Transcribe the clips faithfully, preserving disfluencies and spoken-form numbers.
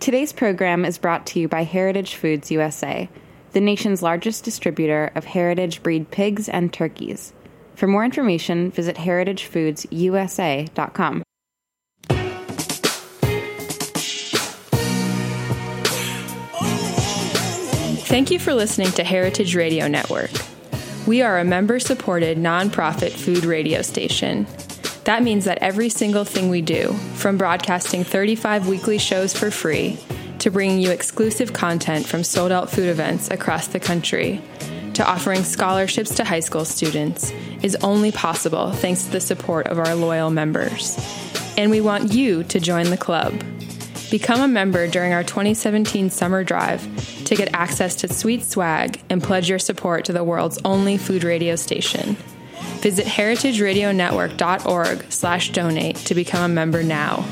Today's program is brought to you by Heritage Foods U S A, the nation's largest distributor of heritage breed pigs and turkeys. For more information, visit heritage foods u s a dot com. Thank you for listening to Heritage Radio Network. We are a member-supported, nonprofit food radio station. That means that every single thing we do, from broadcasting thirty-five weekly shows for free, to bringing you exclusive content from sold-out food events across the country, to offering scholarships to high school students, is only possible thanks to the support of our loyal members. And we want you to join the club. Become a member during our twenty seventeen summer drive to get access to sweet swag and pledge your support to the world's only food radio station. Visit heritage radio network dot org slash donate to become a member now.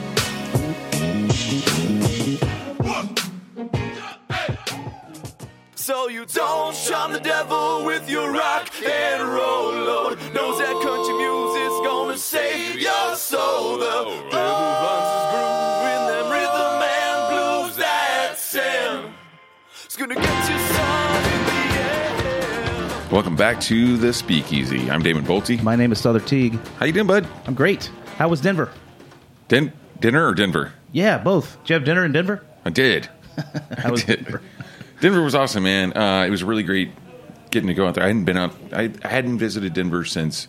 So you don't shun the devil with your rock and roll load. Knows that country music's gonna save your soul. The devil finds his groove in them rhythm and blues that sing. It's gonna get you some in the end. Welcome back to the Speakeasy. I'm Damon Bolte. My name is Souther Teague. How you doing, bud? I'm great. How was Denver? Den- dinner or Denver? Yeah, both. Did you have dinner in Denver? I did. How was I did. Denver? Denver was awesome, man. Uh, it was really great getting to go out there. I hadn't been out. I, I hadn't visited Denver since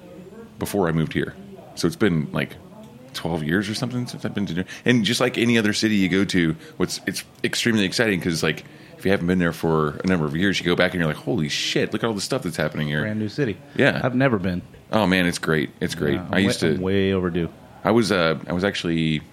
before I moved here, so it's been like twelve years or something since I've been to Denver. And just like any other city you go to, what's it's extremely exciting because like if you haven't been there for a number of years, you go back and you're like, holy shit! Look at all the stuff that's happening here. Brand new city. Yeah, I've never been. Oh man, it's great. It's great. Yeah, I used way, to I'm way overdue. I was uh, I was actually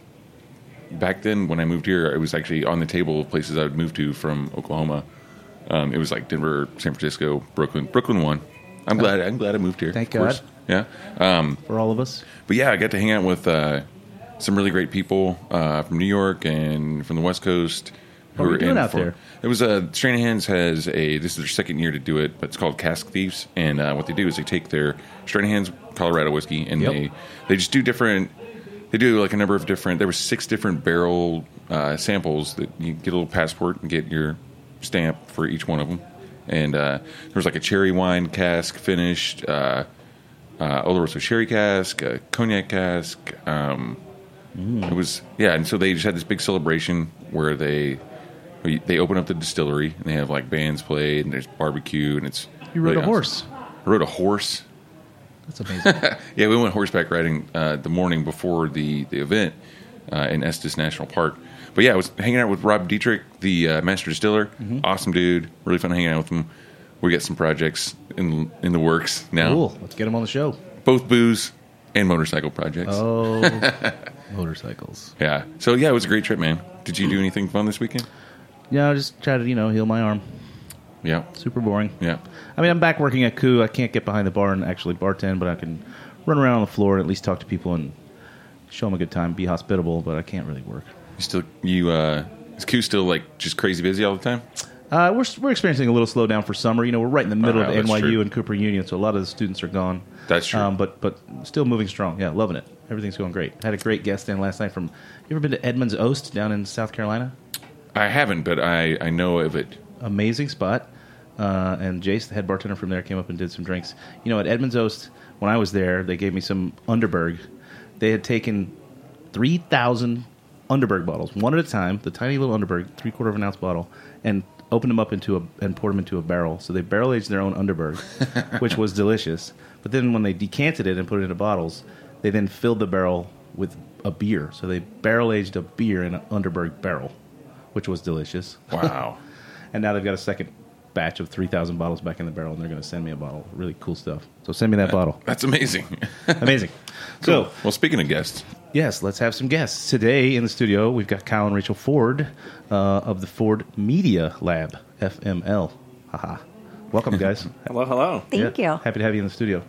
back then when I moved here. It was actually on the table of places I would move to from Oklahoma. Um, it was like Denver, San Francisco, Brooklyn. Brooklyn won. I'm Oh. glad. I'm glad I moved here. Thank of course. God. Yeah. Um, For all of us. but yeah, I got to hang out with uh, some really great people uh, from New York and from the West Coast. What were you doing in out for- there? It was uh, Stranahan's has a. This is their second year to do it, but it's called Cask Thieves. And uh, what they do is they take their Stranahan's Colorado whiskey and Yep. they they just do different. They do like a number of different. There were six different barrel uh, samples that you get a little passport and get your stamp for each one of them. And uh, there was like a cherry wine cask finished, uh, uh, Oloroso sherry cask, a cognac cask. Um, Mm. It was yeah, and so they just had this big celebration where they they open up the distillery and they have like bands played and there's barbecue and it's You rode really a horse. awesome. I rode a horse. That's amazing. Yeah, we went horseback riding uh, the morning before the, the event uh, in Estes National Park. But yeah, I was hanging out with Rob Dietrich, the uh, master distiller. Mm-hmm. Awesome dude. Really fun hanging out with him. We got some projects in in the works now. Cool. Let's get him on the show. Both booze and motorcycle projects. Oh, motorcycles. Yeah. So yeah, it was a great trip, man. Did you do anything fun this weekend? Yeah, I just try to, you know, heal my arm. Yeah. Super boring. Yeah. I mean, I'm back working at Coup. I can't get behind the bar and actually bartend, but I can run around on the floor and at least talk to people and show them a good time, be hospitable, but I can't really work. You still you uh is Q still like just crazy busy all the time? Uh, we're we're experiencing a little slowdown for summer. You know, we're right in the middle Oh, of that's N Y U true. and Cooper Union, so a lot of the students are gone. That's true. Um, but but still moving strong. Yeah, loving it. Everything's going great. Had a great guest in last night from. You ever been to Edmonds Oast down in South Carolina? I haven't, but I, I know of it. Amazing spot. Uh, and Jace, the head bartender from there, came up and did some drinks. You know, at Edmonds Oast, when I was there, they gave me some Underberg. They had taken three thousand Underberg bottles, one at a time, the tiny little Underberg, three quarter of an ounce bottle, and opened them up into a and poured them into a barrel. So they barrel aged their own Underberg, which was delicious. But then when they decanted it and put it into bottles, they then filled the barrel with a beer. So they barrel aged a beer in an Underberg barrel, which was delicious. Wow. And now they've got a second batch of three thousand bottles back in the barrel, and they're going to send me a bottle. Really cool stuff. So send me that bottle. That's amazing. Amazing. Cool. So, Well, speaking of guests, yes, let's have some guests. Today in the studio, we've got Kyle and Rachel Ford uh, of the Ford Media Lab, F M L. Haha. Welcome, guys. Hello, hello. Thank Yeah, you. Happy to have you in the studio.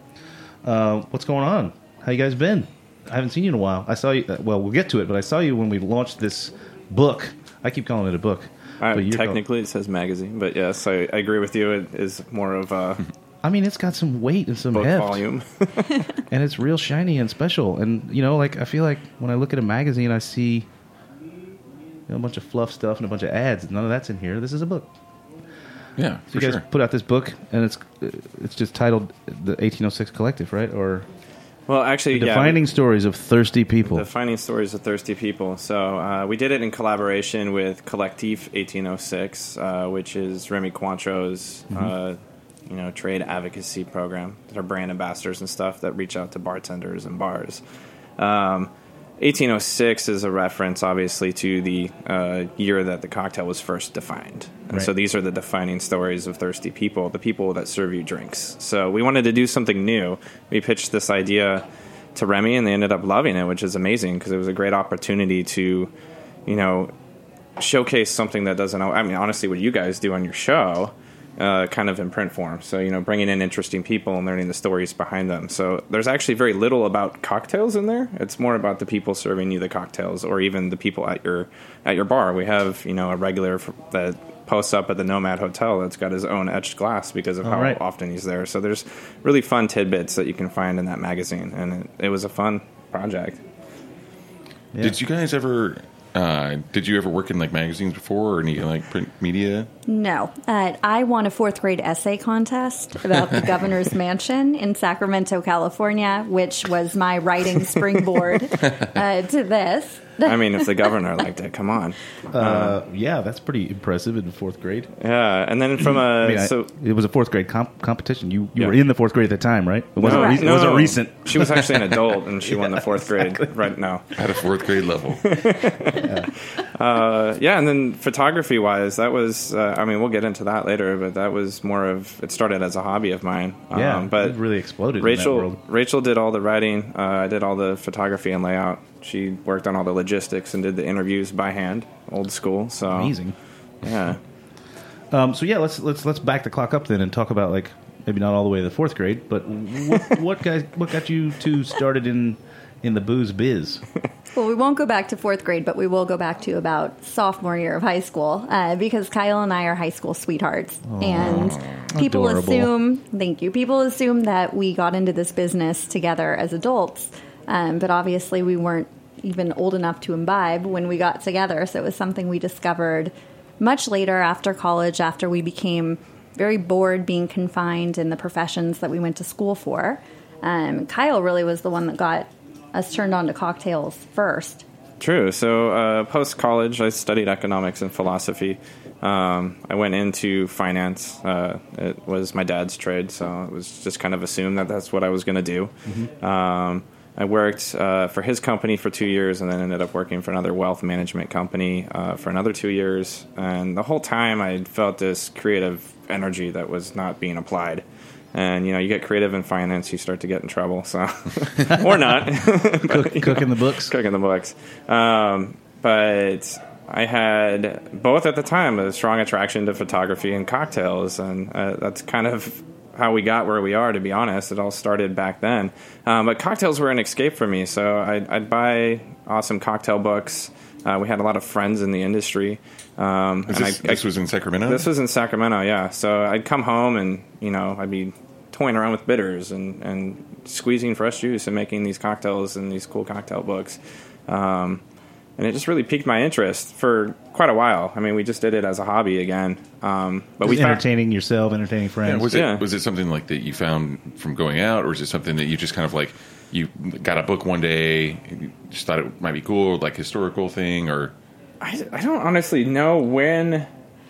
Uh, what's going on? How you guys been? I haven't seen you in a while. I saw you. Uh, well, we'll get to it, but I saw you when we launched this book. I keep calling it a book. Uh, but you're call- technically, it says magazine, but yes, I, I agree with you. It is more of a I mean, it's got some weight and some book heft, volume. and it's real shiny and special. And you know, like I feel like when I look at a magazine, I see know, a bunch of fluff stuff and a bunch of ads. None of that's in here. This is a book. Yeah, So for you guys sure. put out this book, and it's it's just titled The eighteen oh six Collective, right? Or Well, actually, yeah. Defining Stories of Thirsty People. Defining Stories of Thirsty People. So uh, we did it in collaboration with Collectif eighteen oh six, uh, which is Remy Cointro's Mm-hmm. uh, you know, trade advocacy program. They're brand ambassadors and stuff that reach out to bartenders and bars. Um, eighteen oh six is a reference, obviously, to the uh, year that the cocktail was first defined. And Right. so these are the defining stories of thirsty people, the people that serve you drinks. So we wanted to do something new. We pitched this idea to Remy, and they ended up loving it, which is amazing because it was a great opportunity to, you know, showcase something that doesn't, I mean, honestly, what you guys do on your show, uh, kind of in print form. So, you know, bringing in interesting people and learning the stories behind them. So there's actually very little about cocktails in there. It's more about the people serving you the cocktails, or even the people at your at your bar. We have, you know, a regular f- that posts up at the Nomad Hotel that's got his own etched glass because of All how right. often he's there. So there's really fun tidbits that you can find in that magazine, and it, it was a fun project. Yeah. Did you guys ever? Uh, did you ever work in like magazines before or any like print media? No. Uh, I won a fourth grade essay contest about the governor's mansion in Sacramento, California, which was my writing springboard uh, to this. I mean, if the governor liked it, come on. Uh, yeah, that's pretty impressive in fourth grade. Yeah, and then from a I mean, I- so it was a fourth grade comp- competition. You you Yeah. were in the fourth grade at the time, right? It wasn't, No, re- no, it wasn't no. recent. She was actually an adult, and she won the fourth grade right now. At a fourth grade level. Uh, yeah, and then photography-wise, that was, uh, I mean, we'll get into that later, but that was more of, it started as a hobby of mine. Yeah, um, but it really exploded in that Rachel, world. Rachel did all the writing. Uh, I did all the photography and layout. She worked on all the logistics and did the interviews by hand, old school. So Amazing. Yeah. Um, so yeah, let's let's let's back the clock up then and talk about, like, maybe not all the way to the fourth grade, but what what guys what got you two started in in the booze biz? Well, we won't go back to fourth grade, but we will go back to about sophomore year of high school uh, because Kyle and I are high school sweethearts. and people adorable. assume, thank you, people assume that we got into this business together as adults. Um, but obviously we weren't even old enough to imbibe when we got together. So it was something we discovered much later after college, after we became very bored being confined in the professions that we went to school for. Um, Kyle really was the one that got us turned on to cocktails first. True. So uh, post-college, I studied economics and philosophy. Um, I went into finance. Uh, it was my dad's trade, so it was just kind of assumed that that's what I was going to do. Mm-hmm. Um, I worked uh, for his company for two years and then ended up working for another wealth management company uh, for another two years. And the whole time I felt this creative energy that was not being applied. And, you know, you get creative in finance, you start to get in trouble. So, or not. Cook, cooking the books. Cooking the books. Um, but I had both at the time a strong attraction to photography and cocktails. And uh, that's kind of how we got where we are, to be honest. It all started back then. Um, but cocktails were an escape for me. So I'd, I'd buy awesome cocktail books. Uh, we had a lot of friends in the industry. Um, Is and this, I, this I, was in Sacramento? this was in Sacramento, yeah. So I'd come home and, you know, I'd be toying around with bitters and, and squeezing fresh juice and making these cocktails and these cool cocktail books. Um, and it just really piqued my interest for quite a while. I mean, we just did it as a hobby again. Um, but Just we found, entertaining yourself, entertaining Yeah, friends. was it Yeah. was it something like that you found from going out, or is it something that you just kind of like you got a book one day, and you just thought it might be cool, like historical thing, or I, I don't honestly know when.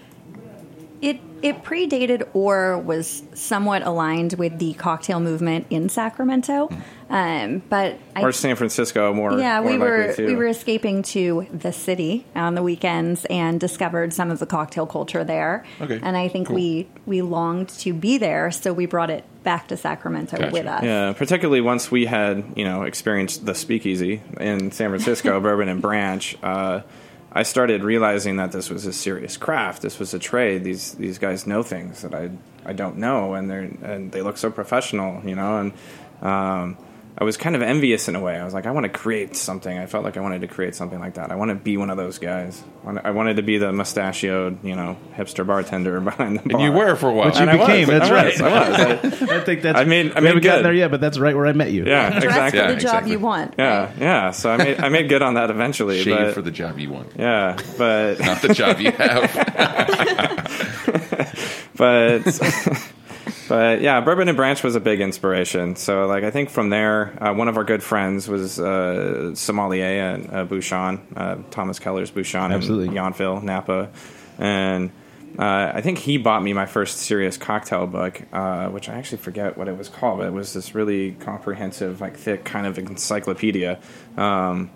It it predated or was somewhat aligned with the cocktail movement in Sacramento, um, but I, Or San Francisco, more. yeah, more we were likely, too. we were escaping to the city on the weekends and discovered some of the cocktail culture there. Okay, and I think cool. we we longed to be there, so we brought it back to Sacramento Gotcha. with us. Yeah, particularly once we had, you know, experienced the speakeasy in San Francisco, Bourbon and Branch, uh, I started realizing that this was a serious craft. This was a trade. These these guys know things that I I don't know, and they and they look so professional, you know. And um, I was kind of envious in a way. I was like, I want to create something. I felt like I wanted to create something like that. I want to be one of those guys. I wanted to be the mustachioed, you know, hipster bartender behind the bar. And you were for a while. Which you And I became. was. That's I right. was. I was. I- I think that's. I made- I we made haven't gotten good. there yet, but that's right where I met you. Yeah, Dress exactly. for the Yeah, job exactly. you want. Yeah, yeah. So I made I made good on that eventually. Shave but, for the job you want. yeah, but Not the job you have. but but yeah, Bourbon and Branch was a big inspiration. So like I think from there, uh, one of our good friends was uh, sommelier at uh, Bouchon, uh, Thomas Keller's Bouchon Absolutely. in Yountville, Napa, and uh, I think he bought me my first serious cocktail book, uh, which I actually forget what it was called, but it was this really comprehensive, like thick kind of encyclopedia, um,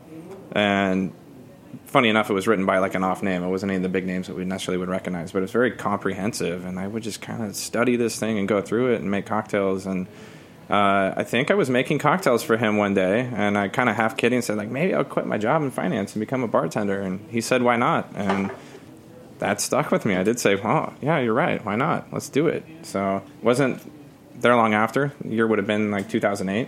and funny enough, it was written by like an off name. It wasn't any of the big names that we necessarily would recognize, but it's very comprehensive. And I would just kind of study this thing and go through it and make cocktails. And uh, I think I was making cocktails for him one day, and I kind of half kidding said like, maybe I'll quit my job in finance and become a bartender. And he said, why not? And that stuck with me. I did say, oh, yeah, you're right. Why not? Let's do it. So it wasn't there long after. The year would have been like two thousand eight.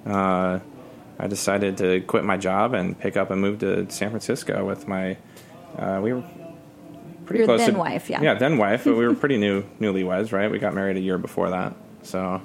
Uh, I decided to quit my job and pick up and move to San Francisco with my. Uh, we were pretty Your close. then to, wife, yeah. Yeah, then wife, but we were pretty new, newlyweds, right? We got married a year before that, so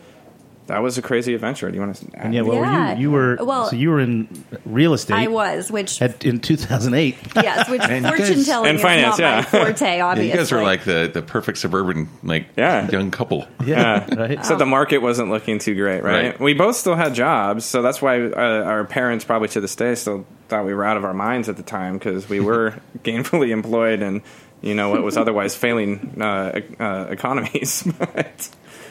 that was a crazy adventure. Do you want to? And yeah, what Yeah. were you? You were Well, so you were in real estate. I was, which at, in two thousand eight. yes, which And you fortune guys- telling And is finance, not my yeah. forte. Yeah, Obviously, you guys are like the, the perfect suburban like Yeah. young couple. Yeah, right. Oh. So the market wasn't looking too great, right? Right. We both still had jobs, so that's why uh, our parents probably to this day still thought we were out of our minds at the time because we were gainfully employed and you know what was otherwise failing uh, uh, economies. but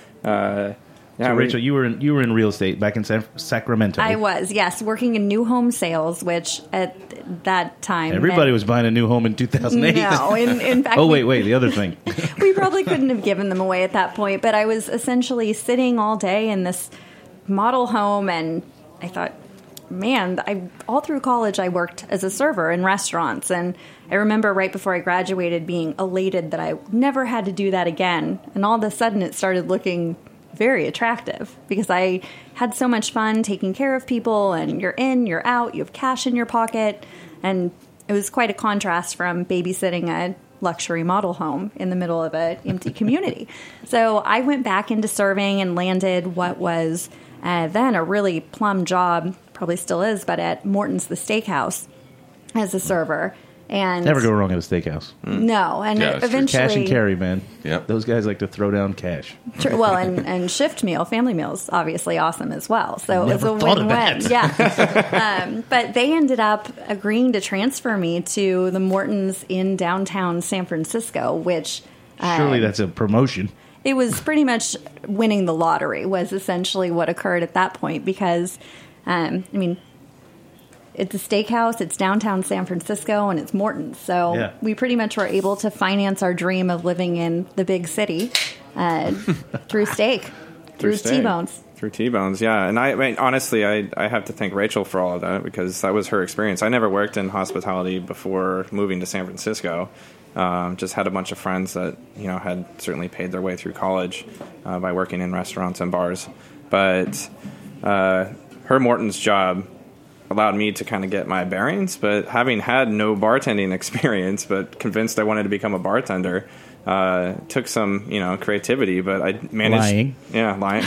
uh, yeah, So we- Rachel, you were in, you were in real estate back in San, Sacramento. I was, yes, working in new home sales, which at that time Everybody meant- was buying a new home in two thousand eight. No, in, in fact, oh we- wait, wait, the other thing. we probably couldn't have given them away at that point, but I was essentially sitting all day in this model home, and I thought, man, I all through college I worked as a server in restaurants, and I remember right before I graduated being elated that I never had to do that again, and all of a sudden it started looking very attractive because I had so much fun taking care of people, and you're in, you're out, you have cash in your pocket, and it was quite a contrast from babysitting a luxury model home in the middle of an empty community. So I went back into serving and landed what was uh, then a really plum job, probably still is, but at Morton's the Steakhouse as a server. And Never go wrong at a steakhouse. no, and Yeah, that's true. eventually Cash and carry, man. Yep. Those guys like to throw down cash. Tr- well, and, and shift meal, family meals, obviously awesome as well. So it was Never a thought of win-win. that. Yeah. um, but they ended up agreeing to transfer me to the Mortons in downtown San Francisco, which uh, Surely that's a promotion. it was pretty much winning the lottery was essentially what occurred at that point because, um, I mean, it's a steakhouse, it's downtown San Francisco, and it's Morton's. So Yeah. we pretty much were able to finance our dream of living in the big city uh, through steak, through steak. T-bones. Through T-bones, yeah. And I, I mean, honestly, I, I have to thank Rachel for all of that because that was her experience. I never worked in hospitality before moving to San Francisco. Um, just had a bunch of friends that, you know, had certainly paid their way through college uh, by working in restaurants and bars. But uh, her Morton's job allowed me to kind of get my bearings. But having had no bartending experience, but convinced I wanted to become a bartender, uh, took some, you know, creativity. But I managed, Lying. yeah, lying.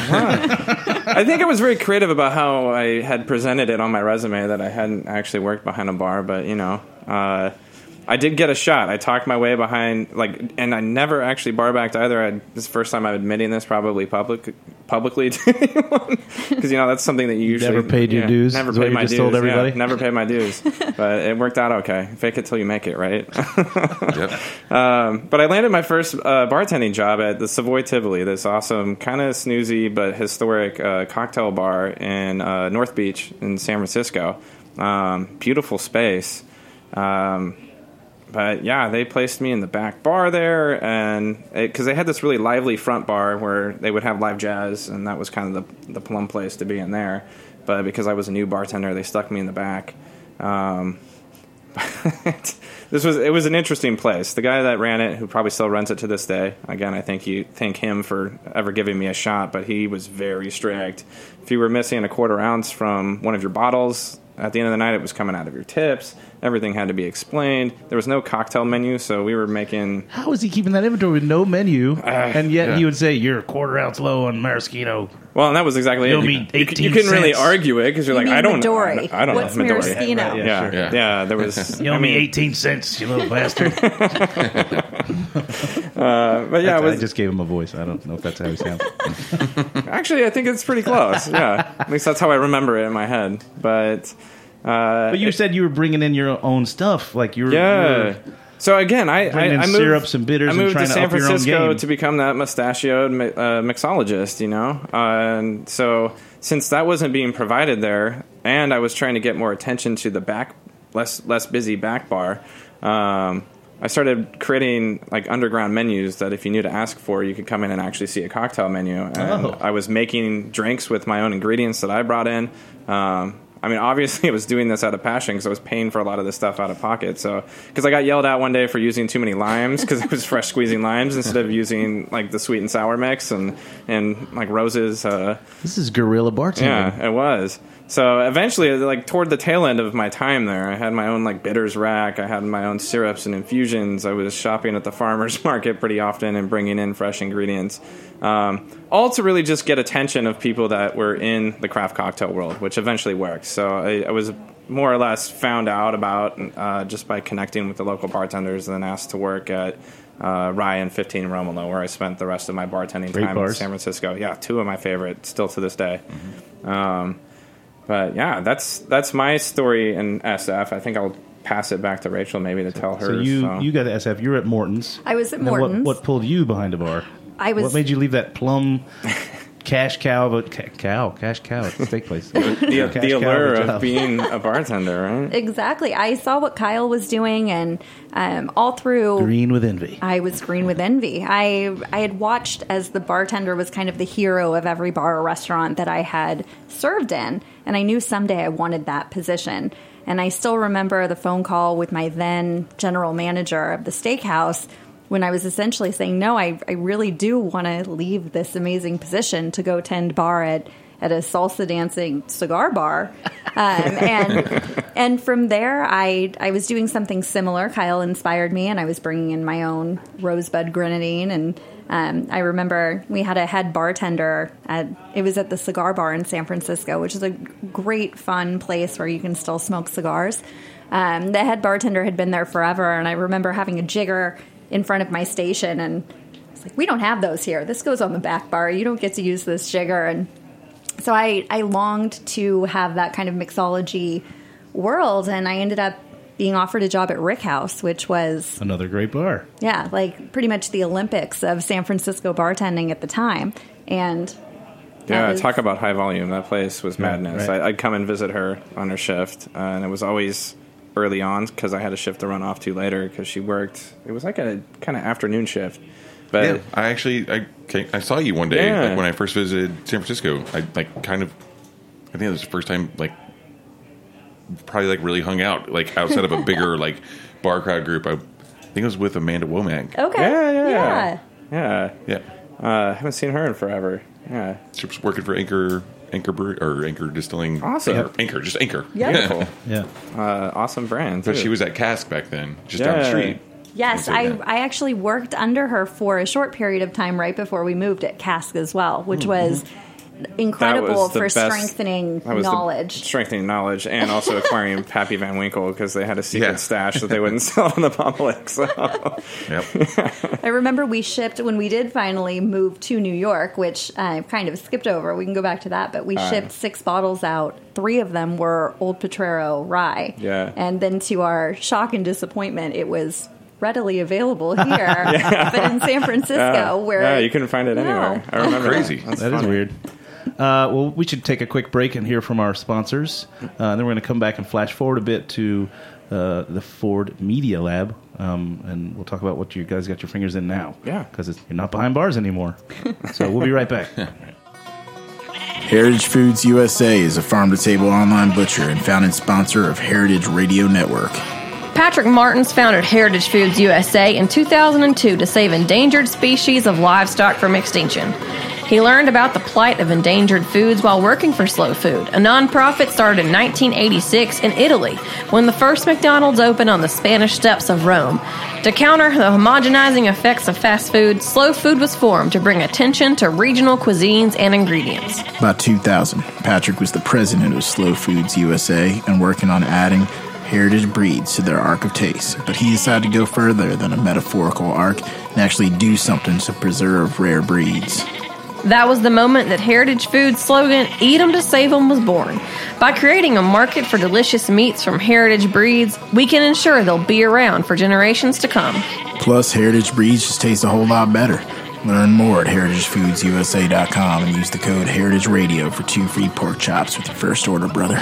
I think I was very creative about how I had presented it on my resume that I hadn't actually worked behind a bar. But you know, uh, I did get a shot. I talked my way behind, like, and I never actually bar backed either. I, this is the first time I'm admitting this, probably public, publicly to anyone, because you know that's something that you usually Never paid your yeah, dues? Never Is what paid you my just dues. told yeah, everybody? never paid my dues, but it worked out okay. Fake it till you make it, right? Yep. Um, but I landed my first uh, bartending job at the Savoy Tivoli, this awesome, kind of snoozy but historic uh, cocktail bar in uh, North Beach in San Francisco. Um, beautiful space. Um, but yeah, they placed me in the back bar there, and because they had this really lively front bar where they would have live jazz, and that was kind of the the plum place to be in there. But because I was a new bartender, they stuck me in the back. Um, but this was it was an interesting place. The guy that ran it, who probably still runs it to this day, again, I thank you thank him for ever giving me a shot. But he was very strict. If you were missing a quarter ounce from one of your bottles, at the end of the night, it was coming out of your tips. Everything had to be explained. There was no cocktail menu, so we were making... How is he keeping that inventory with no menu? Uh, and yet yeah. he would say, you're a quarter ounce low on maraschino. Well, and that was exactly You'll it. be You, you, eighteen you couldn't really cents. argue it because you're You like, mean I don't Midori. know. I don't What's know. Midori. maraschino? Yeah, Yeah, sure. yeah, Yeah. there was... You owe I me mean, eighteen cents, you little bastard. uh, but yeah, it I was, just gave him a voice. I don't know if that's how he sounds. actually, I think it's pretty close. Yeah, at least that's how I remember it in my head. But... Uh, But you said you were bringing in your own stuff. Like you were... Yeah. You were So again, I, I, bringing in I moved, syrups and bitters I and moved trying to to San up your own Francisco game. to become that mustachioed mi- uh, mixologist, you know? Uh, and so since that wasn't being provided there, and I was trying to get more attention to the back, less less busy back bar, um, I started creating like underground menus that if you knew to ask for, you could come in and actually see a cocktail menu. And Oh. I was making drinks with my own ingredients that I brought in. Um, I mean, obviously, I was doing this out of passion because I was paying for a lot of this stuff out of pocket. So, because I got yelled at one day for using too many limes because it was fresh squeezing limes instead of using like the sweet and sour mix and and like Rose's. Uh, This is guerrilla bartending. yeah, it was. So eventually, like toward the tail end of my time there, I had my own like bitters rack. I had my own syrups and infusions. I was shopping at the farmers market pretty often and bringing in fresh ingredients, um, all to really just get attention of people that were in the craft cocktail world, which eventually worked. So I, I was more or less found out about uh, just by connecting with the local bartenders, and then asked to work at uh, Rye and fifteen Romolo, where I spent the rest of my bartending Great time in bars. San Francisco. Yeah, two of my favorites still to this day. Mm-hmm. Um, But yeah, that's that's my story in S F. I think I'll pass it back to Rachel maybe to tell her. So you you got to S F. You're at Morton's. I was at And then Morton's. What, what pulled you behind a bar? I was- What made you leave that plum cash cow, but ca- cow, cash cow at the steak place? the, Cash the cow allure job. of being a bartender, right? Exactly. I saw what Kyle was doing, and um, all through... Green with envy. I was green with envy. I I had watched as the bartender was kind of the hero of every bar or restaurant that I had served in, and I knew someday I wanted that position. And I still remember the phone call with my then general manager of the steakhouse when I was essentially saying, no, I, I really do want to leave this amazing position to go tend bar at, at a salsa dancing cigar bar. Um, and and from there, I I was doing something similar. Kyle inspired me, and I was bringing in my own Rosebud Grenadine. And um, I remember we had a head bartender at, it was at the Cigar Bar in San Francisco, which is a great, fun place where you can still smoke cigars. Um, the head bartender had been there forever, and I remember having a jigger in front of my station, and it's like, we don't have those here. This goes on the back bar. You don't get to use this jigger. And so I, I longed to have that kind of mixology world, and I ended up being offered a job at Rick House, which was, Another great bar. yeah, like pretty much the Olympics of San Francisco bartending at the time. And that Yeah, was- talk about high volume. That place was madness. right. I, I'd come and visit her on her shift, uh, and it was always early on because I had a shift to run off to later because she worked. It was like a kind of afternoon shift. But Yeah, I actually I came, I saw you one day Yeah. like, when I first visited San Francisco. I like kind of I think it was the first time like probably like really hung out like outside of a bigger like bar crowd group. I, I think it was with Amanda Womack. Okay. Yeah, yeah, yeah. yeah, Yeah, uh, I haven't seen her in forever. Yeah, she was working for Anchor Anchor Brew or Anchor Distilling. Awesome. Or Anchor, just Anchor. beautiful, Yeah. uh, awesome brand. But too. she was at Cask back then, just down the Yeah. street. Yes, And so, I, yeah. I actually worked under her for a short period of time right before we moved at Cask as well, which was incredible That was the for best- strengthening that was the knowledge. strengthening knowledge, and also acquiring Pappy Van Winkle because they had a secret Yeah. stash that they wouldn't sell in the public. So. Yep. I remember we shipped, when we did finally move to New York, which I kind of skipped over. We can go back to that, but we shipped six bottles out. Three of them were Old Potrero rye. Yeah. And then to our shock and disappointment, it was readily available here, but in San Francisco, where yeah, you couldn't find it No. anywhere. I remember Crazy. That. That's That is funny. weird. Uh, well, we should take a quick break and hear from our sponsors. Uh, then we're going to come back and flash forward a bit to uh, the Ford Media Lab, um, and we'll talk about what you guys got your fingers in now. Yeah. Because you're not behind bars anymore. So we'll be right back. Heritage Foods U S A is a farm-to-table online butcher and founding sponsor of Heritage Radio Network. Patrick Martins founded Heritage Foods U S A in two thousand two to save endangered species of livestock from extinction. He learned about the plight of endangered foods while working for Slow Food, a nonprofit started in nineteen eighty-six in Italy when the first McDonald's opened on the Spanish steps of Rome. To counter the homogenizing effects of fast food, Slow Food was formed to bring attention to regional cuisines and ingredients. By two thousand, Patrick was the president of Slow Foods U S A and working on adding heritage breeds to their ark of taste. But he decided to go further than a metaphorical ark and actually do something to preserve rare breeds. That was the moment that Heritage Foods' slogan, Eat 'em to Save 'em, was born. By creating a market for delicious meats from heritage breeds, we can ensure they'll be around for generations to come. Plus, heritage breeds just taste a whole lot better. Learn more at heritage foods u s a dot com and use the code Heritage Radio for two free pork chops with your first order, brother.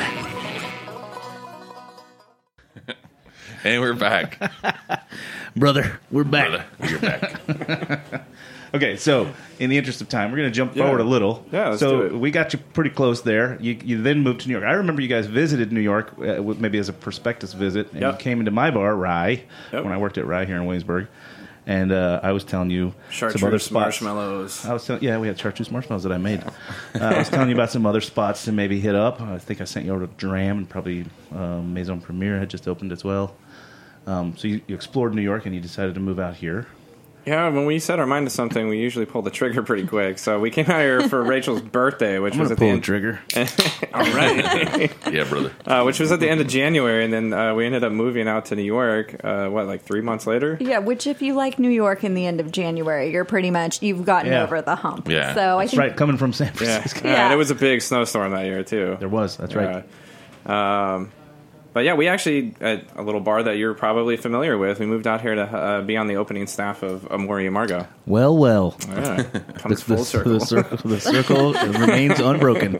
And we're back. Brother, we're back. Brother, we're back. Okay, so in the interest of time, we're going to jump Yeah. forward a little. Yeah, let's so do it. we got you pretty close there. You, you then moved to New York. I remember you guys visited New York, uh, with- maybe as a prospectus visit, and Yep. you came into my bar, Rye, Yep. when I worked at Rye here in Williamsburg. And uh, I was telling you some other Chartreuse spots. marshmallows. I was telling, yeah, we had chartreuse marshmallows that I made. uh, I was telling you about some other spots to maybe hit up. I think I sent you over to Dram, and probably um, Maison Premier had just opened as well. Um, so you, you explored New York, and you decided to move out here. Yeah, when we set our mind to something, we usually pull the trigger pretty quick. So we came out here for Rachel's birthday, which I'm was going at to the pull the end. trigger. All right. Yeah, brother. Uh, which was at the end of January, and then uh, we ended up moving out to New York. Uh, what, like three months later? Yeah, which if you like New York in the end of January, you're pretty much, you've gotten Yeah. over the hump. Yeah. So I That's think right, coming from San Yeah. Francisco. yeah, Yeah. and it was a big snowstorm that year too. There was, that's right. Yeah. Um, but yeah, we actually at a little bar that you're probably familiar with. We moved out here to uh, be on the opening staff of Amore Margot. Well, well. Yeah, comes the, full the, circle. The circle, the circle remains unbroken.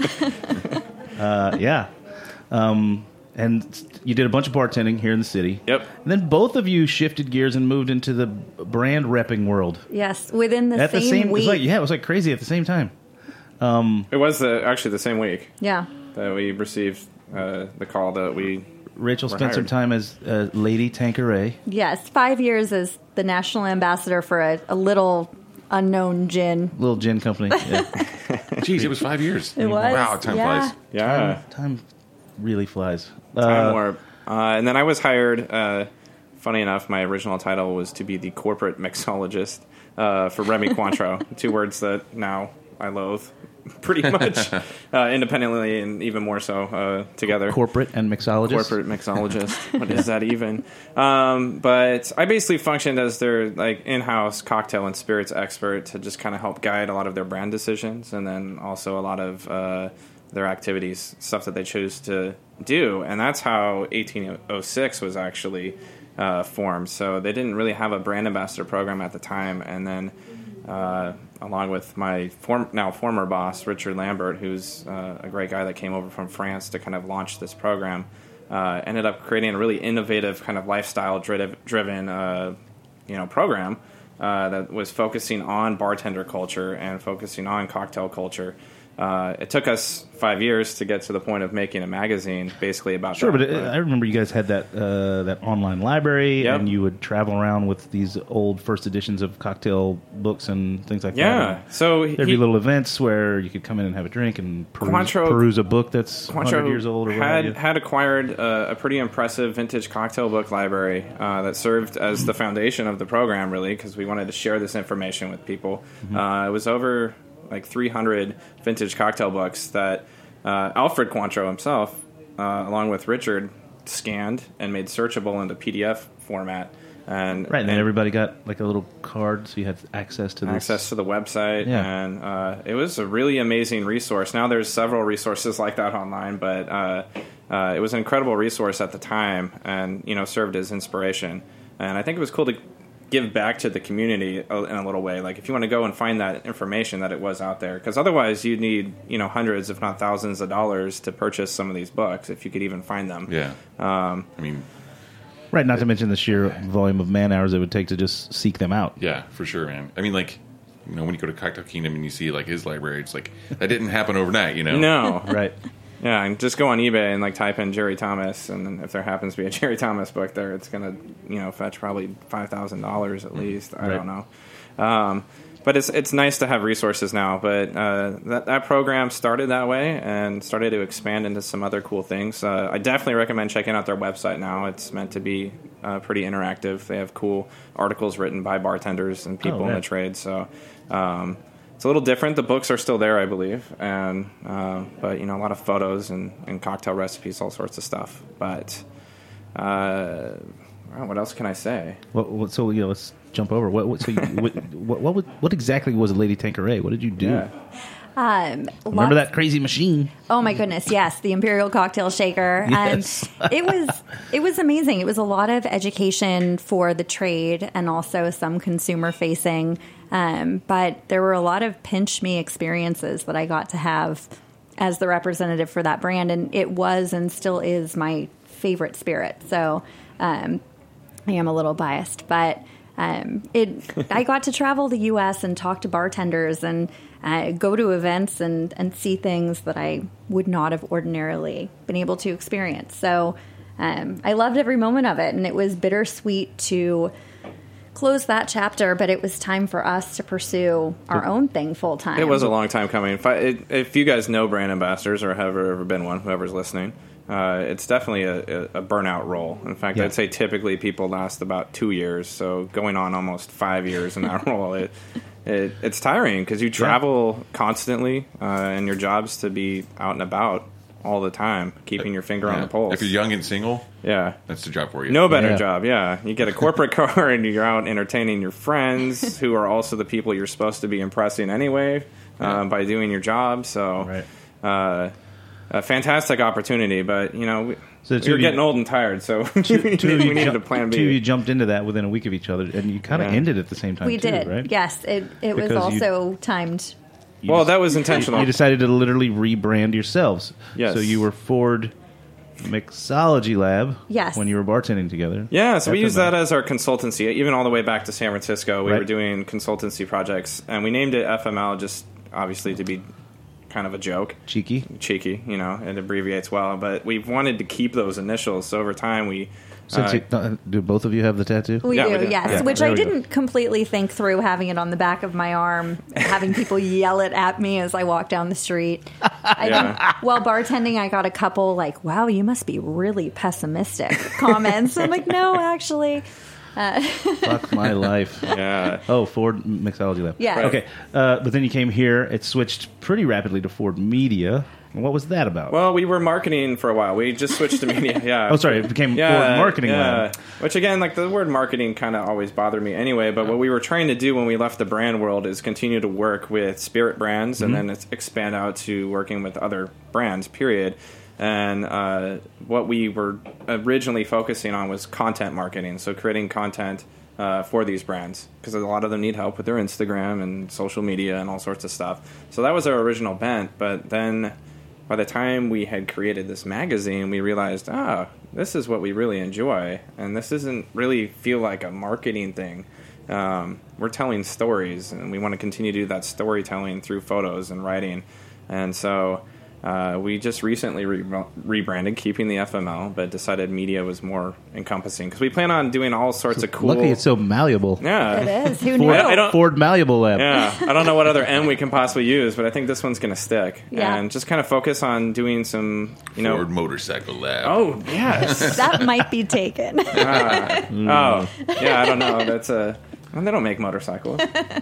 Uh, yeah. Um, and you did a bunch of bartending here in the city. Yep. And then both of you shifted gears and moved into the brand repping world. yes, within the At same the same, it week. was like, yeah, it was like crazy at the same time. It was the, actually the same week yeah. that we received uh, the call that we. Rachel We're spent some hired. time as uh, Lady Tanqueray. Yes, five years as the national ambassador for a, a little unknown gin. Little gin company. Yeah. Jeez, it was five years. It was, Wow, time yeah. flies. Yeah. Time really flies. Time Uh, warp. Uh, and then I was hired. Uh, funny enough, my original title was to be the corporate mixologist uh, for Remy Cointreau. Two words that now I loathe pretty much uh, independently and even more so uh, together. corporate and mixologist. Corporate mixologist. What is that even? Um, but I basically functioned as their like in-house cocktail and spirits expert to just kind of help guide a lot of their brand decisions, and then also a lot of uh, their activities, stuff that they choose to do. And that's how eighteen oh six was actually uh, formed. So they didn't really have a brand ambassador program at the time, and then. Uh, along with my form, now former boss, Richard Lambert, who's uh, a great guy that came over from France to kind of launch this program, uh, ended up creating a really innovative kind of lifestyle-driven uh, you know, program uh, that was focusing on bartender culture and focusing on cocktail culture. Uh, it took us five years to get to the point of making a magazine, basically about Sure, that. but it, I remember you guys had that uh, that online library, Yep. and you would travel around with these old first editions of cocktail books and things like that. Yeah, And so there'd he- be little events where you could come in and have a drink and peruse, Cointreau- peruse a book that's one hundred Cointreau years old or what had, have you. had acquired uh, a pretty impressive vintage cocktail book library uh, that served as the foundation of the program, really, because we wanted to share this information with people. Mm-hmm. Uh, it was over like three hundred vintage cocktail books that uh, Alfred Cointreau himself, uh, along with Richard, scanned and made searchable into P D F format. And, Right, and then everybody got like a little card, so you had access to this. access to the website, Yeah. and uh, it was a really amazing resource. Now there's several resources like that online, but uh, uh, it was an incredible resource at the time, and you know served as inspiration. And I think it was cool to give back to the community in a little way. Like if you want to go and find that information, that it was out there, because otherwise you'd need you know hundreds, if not thousands, of dollars to purchase some of these books if you could even find them. Yeah. Um, I mean, Right, not to mention the sheer volume of man hours it would take to just seek them out. yeah, for sure, man. I mean, like, you know, when you go to Cocktail Kingdom and you see like his library, it's like that didn't happen overnight, you know. no, Right. Yeah, and just go on eBay and like type in Jerry Thomas, and then if there happens to be a Jerry Thomas book there, it's gonna you know fetch probably five thousand dollars at least. I Right. don't know. Um, But it's it's nice to have resources now. But uh, that that program started that way and started to expand into some other cool things. Uh, I definitely recommend checking out their website now. It's meant to be uh, pretty interactive. They have cool articles written by bartenders and people Oh, in yeah. the trade. So um, it's a little different. The books are still there, I believe, and uh, but you know a lot of photos and, and cocktail recipes, all sorts of stuff. But uh, well, what else can I say? What, what, so you know, let's jump over. What, what, so you, what, what, what, would- what exactly was a Lady Tanqueray? What did you do? Yeah. Um, Remember lots- that crazy machine? Oh my goodness, yes, the Imperial Cocktail Shaker. Yes. Um, it was it was amazing. It was a lot of education for the trade and also some consumer facing. Um, but there were a lot of pinch me experiences that I got to have as the representative for that brand, and it was and still is my favorite spirit. So um, I am a little biased, but um, it I got to travel the U S and talk to bartenders and uh, go to events and, and see things that I would not have ordinarily been able to experience. So um, I loved every moment of it, and it was bittersweet to close that chapter, but it was time for us to pursue our own thing full time. It was a long time coming. If, I, it, if you guys know brand ambassadors or have ever been one, whoever's listening, uh, it's definitely a, a burnout role. In fact, Yeah. I'd say typically people last about two years, so going on almost five years in that role. It, it it's tiring because you travel constantly, uh, and your job's to be out and about all the time, keeping your finger on Yeah. the pulse. If you're young and single, yeah. that's the job for you. No better Yeah. job, yeah. You get a corporate car and you're out entertaining your friends, who are also the people you're supposed to be impressing anyway uh, by doing your job. So, Right. uh, a fantastic opportunity. But you know, we, So the we two were of you- getting old and tired, so we, Two of you we needed ju- a plan Two of you B. jumped into that within a week of each other, and you kind of Yeah. ended at the same time. we too, did, right? yes. It it was Because you- also timed. You Well, just- that was intentional. You decided to literally rebrand yourselves. Yes. So you were Ford Mixology Lab. Yes. When you were bartending together. Yeah, so we F M L. use that as our consultancy. Even all the way back to San Francisco, we Right. were doing consultancy projects, and we named it F M L just obviously to be kind of a joke. Cheeky. Cheeky, you know, it abbreviates well, but we've wanted to keep those initials. So over time, we Since uh, you, uh, do both of you have the tattoo? We Yeah, do, we do. yes. Yeah, Which there I we go. didn't completely think through having it on the back of my arm, having people yell it at me as I walk down the street. I Yeah. think, while bartending, I got a couple like, wow, you must be really pessimistic comments. I'm like, no, actually. Fuck my life. yeah. Oh, Ford Mixology Lab. Yeah. Right. Okay, uh, but then you came here. It switched pretty rapidly to Ford Media. What was that about? Well, we were marketing for a while. We just switched to media. Yeah. oh, sorry. It became Ford Marketing yeah. Lab. Which again, like the word marketing kind of always bothered me anyway. But what we were trying to do when we left the brand world is continue to work with spirit brands Mm-hmm. and then it's expand out to working with other brands. Period. And uh, what we were originally focusing on was content marketing, so creating content uh, for these brands because a lot of them need help with their Instagram and social media and all sorts of stuff. So that was our original bent. But then by the time we had created this magazine, we realized, ah, this is what we really enjoy, and this doesn't really feel like a marketing thing. Um, we're telling stories, and we want to continue to do that storytelling through photos and writing. And so uh, we just recently re- rebranded, keeping the F M L, but decided media was more encompassing because we plan on doing all sorts of cool. Luckily, it's so malleable. yeah, It is. Who knew? Ford, I don't- Ford Malleable Lab. yeah, I don't know what other M we can possibly use, but I think this one's going to stick. Yeah. And just kind of focus on doing some, you know. Ford Motorcycle Lab. Oh yes. That might be taken. Oh yeah, I don't know. That's a. Well, they don't make motorcycles.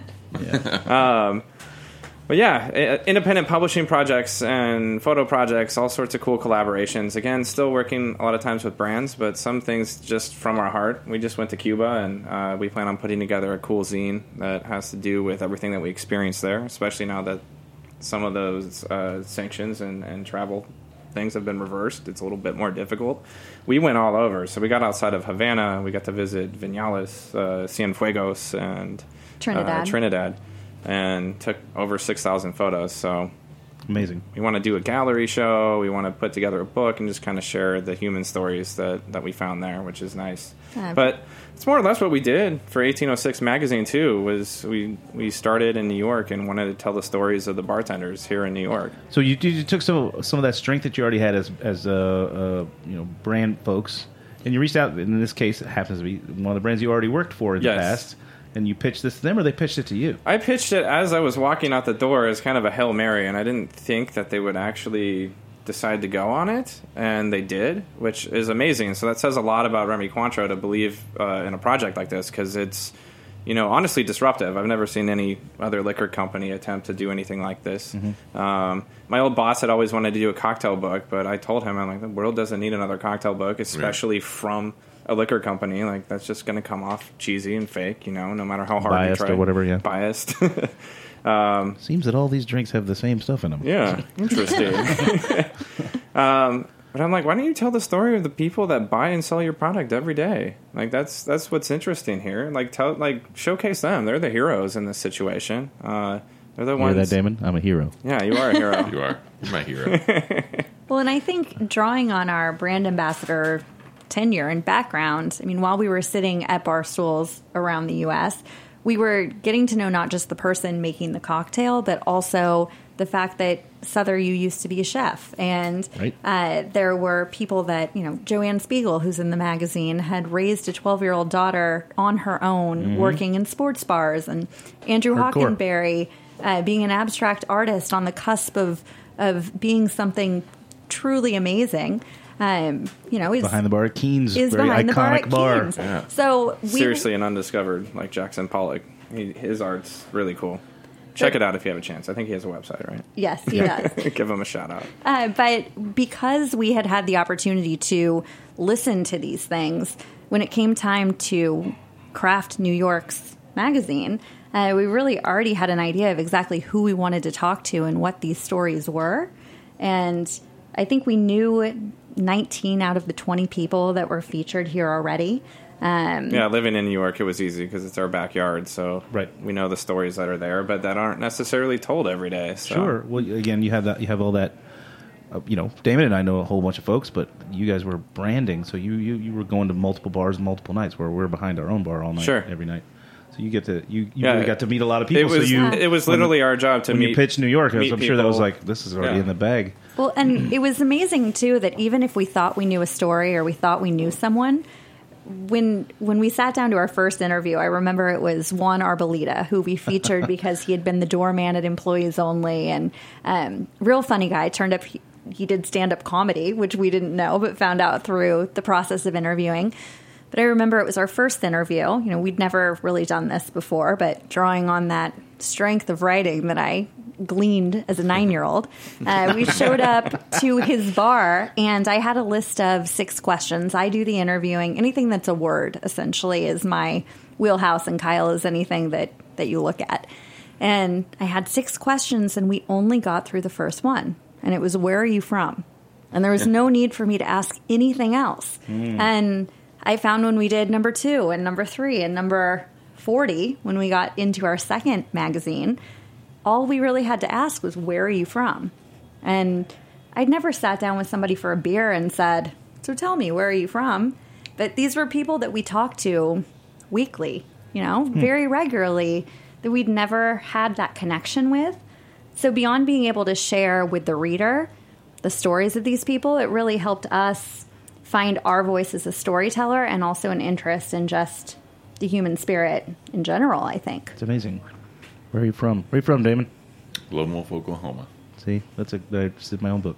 Um, but yeah, i- independent publishing projects and photo projects, all sorts of cool collaborations. Again, still working a lot of times with brands, but some things just from our heart. We just went to Cuba, and uh, we plan on putting together a cool zine that has to do with everything that we experienced there, especially now that some of those uh, sanctions and, and travel things have been reversed. It's a little bit more difficult. We went all over. So we got outside of Havana. We got to visit Vinales, uh, Cienfuegos, and Trinidad. Uh, Trinidad, and took over six thousand photos. So Amazing. We want to do a gallery show. We want to put together a book and just kind of share the human stories that, that we found there, which is nice. Uh, But it's more or less what we did for eighteen oh six magazine too. Was we we started in New York and wanted to tell the stories of the bartenders here in New York. So you, you took some some of that strength that you already had as as uh, uh, you know brand folks, and you reached out. In this case, it happens to be one of the brands you already worked for in Yes. the past, and you pitched this to them, or they pitched it to you. I pitched it as I was walking out the door as kind of a Hail Mary, and I didn't think that they would actually decide to go on it, and they did, which is amazing. So that says a lot about Remy Cointreau to believe uh, in a project like this, because it's, you know, honestly disruptive. I've never seen any other liquor company attempt to do anything like this. Mm-hmm. Um, my old boss had always wanted to do a cocktail book, but I told him, I'm like, the world doesn't need another cocktail book, especially yeah. from a liquor company. Like, that's just going to come off cheesy and fake, you know, no matter how hard Biased you try. or whatever, yeah. Biased. Um, Seems that all these drinks have the same stuff in them. Yeah, interesting. um, but I'm like, why don't you tell the story of the people that buy and sell your product every day? Like, that's that's what's interesting here. Like, tell, like, showcase them. They're the heroes in this situation. Uh, they're the You ones. hear that, Damon? I'm a hero. Yeah, you are a hero. You are. You're my hero. Well, and I think drawing on our brand ambassador tenure and background, I mean, while we were sitting at bar stools around the U S, we were getting to know not just the person making the cocktail, but also the fact that Souther, you used to be a chef. And right. uh, there were people that, you know, Joanne Spiegel, who's in the magazine, had raised a twelve-year-old daughter on her own, mm-hmm. working in sports bars. And Andrew Hardcore. Hockenberry, uh, being an abstract artist on the cusp of, of being something truly amazing. Um, you know, he's behind the bar at Keen's, is very behind iconic the bar at bar. Keen's. Yeah. So we, Seriously, an undiscovered, like Jackson Pollock. He, his art's really cool. Check it out if you have a chance. I think he has a website, right? Yes, he does. Give him a shout out. Uh, but because we had had the opportunity to listen to these things, when it came time to craft New York's magazine, uh, we really already had an idea of exactly who we wanted to talk to and what these stories were. And I think we knew nineteen out of the twenty people that were featured here already. Um, yeah, living in New York, it was easy because it's our backyard, so right. we know the stories that are there, but that aren't necessarily told every day. So. Sure. Well, again, you have that. You have all that. Uh, you know, Damon and I know a whole bunch of folks, but you guys were branding, so you, you, you were going to multiple bars multiple nights, where we're behind our own bar all night, sure. every night. So you get to you, you yeah, really got to meet a lot of people. It was so you, it was literally the, our job to when meet. you pitched New York. I'm people. sure that was like, this is already yeah. in the bag. Well, and it was amazing too that even if we thought we knew a story or we thought we knew someone, when when we sat down to our first interview, I remember it was Juan Arbolita, who we featured because he had been the doorman at Employees Only, and um, real funny guy. Turned up, he, he did stand-up comedy, which we didn't know, but found out through the process of interviewing. But I remember it was our first interview. You know, we'd never really done this before, but drawing on that strength of writing that I gleaned as a nine-year-old, uh, we showed up to his bar, and I had a list of six questions. I do the interviewing. Anything that's a word, essentially, is my wheelhouse, and Kyle is anything that, that you look at. And I had six questions, and we only got through the first one, and it was, where are you from? And there was no need for me to ask anything else. Mm. And I found when we did number two and number three and number forty, when we got into our second magazine, all we really had to ask was, where are you from? And I'd never sat down with somebody for a beer and said, so tell me, where are you from? But these were people that we talked to weekly, you know, hmm. very regularly, that we'd never had that connection with. So beyond being able to share with the reader the stories of these people, it really helped us find our voice as a storyteller and also an interest in just the human spirit in general, I think. It's amazing. Where are you from? Where are you from, Damon? Lone Wolf, Oklahoma. See, that's a. I just did my own book.